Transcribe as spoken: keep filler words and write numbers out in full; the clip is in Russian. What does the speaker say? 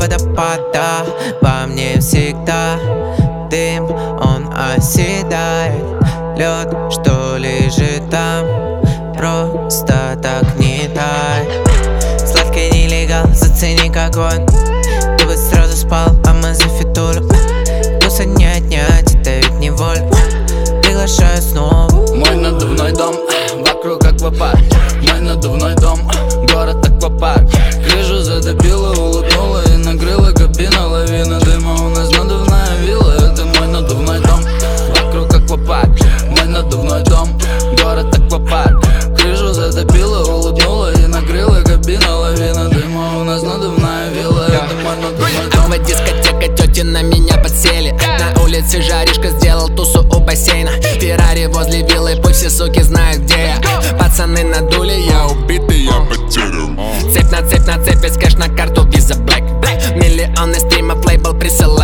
водопада. Во мне всегда дым, он оседает. Лед, что лежит там, просто так не тает. Сладкий нелегал, зацени как огонь. Ты бы сразу спал, а мы за фитулю. Вкуса не отнять, это ведь не воля. Приглашаю снова. Мой надувной дом, вокруг аквапарк. Мой надувной дом, город аквапарк. Крышу затопила, улыбнула и накрыла кабина. Лавина дыма, у нас надувная вилла. Это мой надувной дом, вокруг аквапарк. Мой надувной дом, город аквапарк. Крышу затопила, улыбнула и накрыла кабина. Лавина дыма, у нас надувная вилла. Это мой надувной дом. Аквадискотека, тети на меня подсели. На улице жаришка, сделал тусу у бассейна. Феррари возле виллы, пусть все суки знают, где я. Пацаны надули, я убитый, я потерян. Цепь на цепь на цепь, без кэш на карту Visa Black. Миллионы стримов, лейбл присылает.